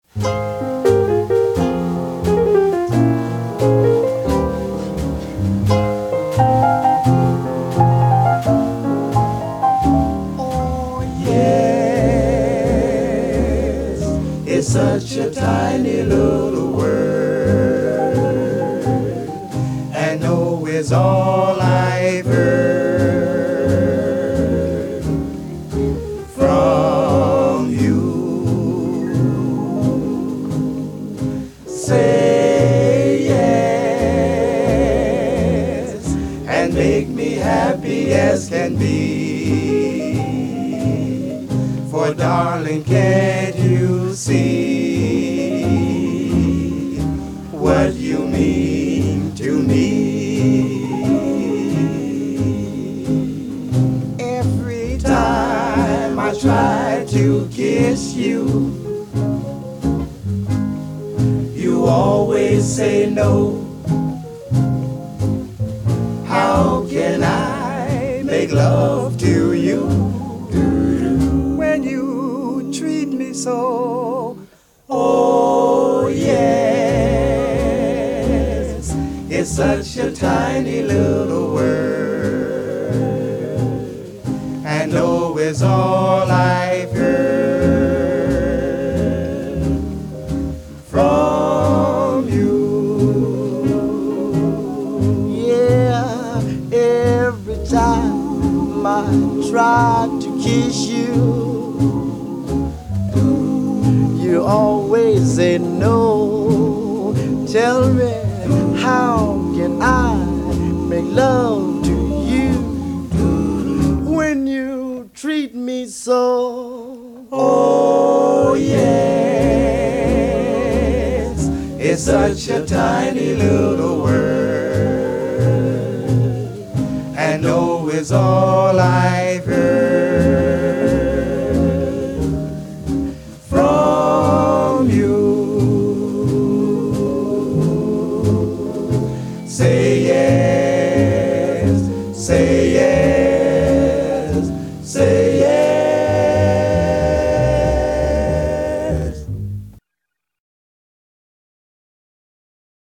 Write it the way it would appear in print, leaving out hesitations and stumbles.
Oh, yes, it's such a tiny little word, and no is all I've heard from you. Say yes and make me happy as can be. For darling, can't you see what you mean to me? Every time I try to kiss you, you always say no. How can I make love to you when you treat me so? Oh yes, it's such a tiny little word, and no is all I've heard from you. Yeah, every time I try to kiss you, you always say no. Tell me, how can I make love to you when you treat me so? Oh yes, it's such a tiny little word, and no is all I